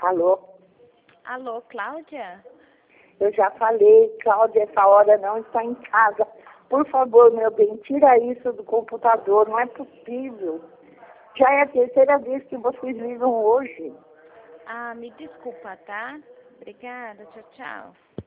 Alô? Alô, Cláudia? Eu já falei, Cláudia, essa hora não está em casa. Por favor, meu bem, tira isso do computador, não é possível. Já é a terceira vez que vocês ligam hoje. Ah, me desculpa, tá? Obrigada, tchau, tchau.